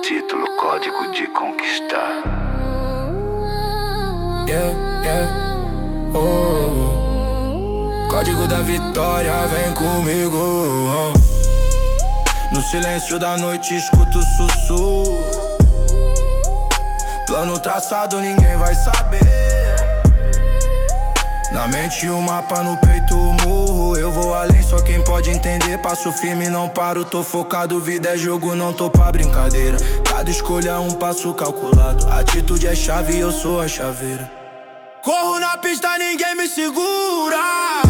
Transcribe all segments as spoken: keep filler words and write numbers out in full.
título, código de conquistar. Yeah, yeah, oh. Código da vitória, vem comigo, oh. No silêncio da noite escuto o sussurro. Plano traçado, ninguém vai saber. Na mente o mapa, no peito o murro. Eu vou além, só quem pode entender. Passo firme, não paro, tô focado. Vida é jogo, não tô pra brincadeira. Cada escolha é um passo calculado. Atitude é chave e eu sou a chaveira. Corro na pista, ninguém me segura.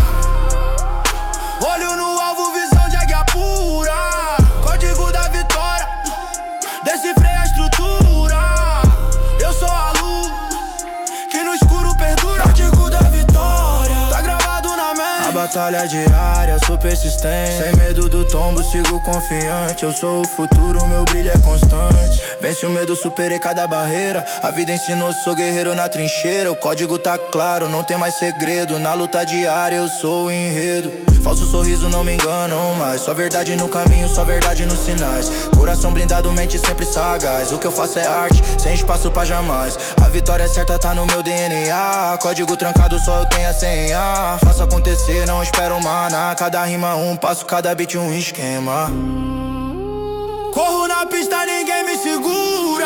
Olho no alvo, visão de águia pura. Código da vitória, decifrei a estrutura. Eu sou a luz que no escuro perdura. Código da vitória, tá gravado na mente. A batalha diária, sou persistente. Sem medo do tombo, sigo confiante. Eu sou o futuro, meu brilho é constante. Vence o medo, superei cada barreira. A vida ensinou, sou guerreiro na trincheira. O código tá claro, não tem mais segredo. Na luta diária eu sou o enredo. Falso sorriso não me enganam mais. Só verdade no caminho, só verdade nos sinais. Coração blindado, mente sempre sagaz. O que eu faço é arte, sem espaço pra jamais. A vitória certa tá no meu D N A. Código trancado, só eu tenho a senha. Faço acontecer, não espero maná. Cada rima um passo, cada beat um esquema. Corro na pista, ninguém me segura.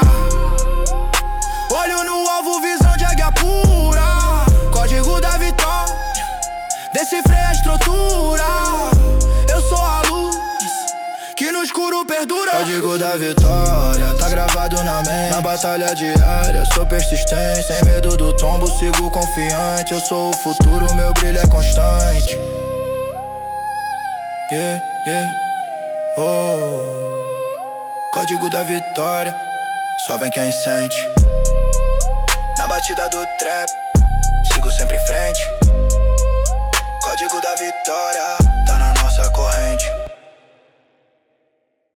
Olho no alvo, visão de águia pura. Código da vitória, decifrei a estrutura. Eu sou a luz que no escuro perdura. Código da vitória, tá gravado na mente. Na batalha diária, sou persistente. Sem medo do tombo, sigo confiante. Eu sou o futuro, meu brilho é constante. Yeah, yeah, oh. Código da vitória, só vem quem sente. Na batida do trap, sigo sempre em frente. Código da vitória.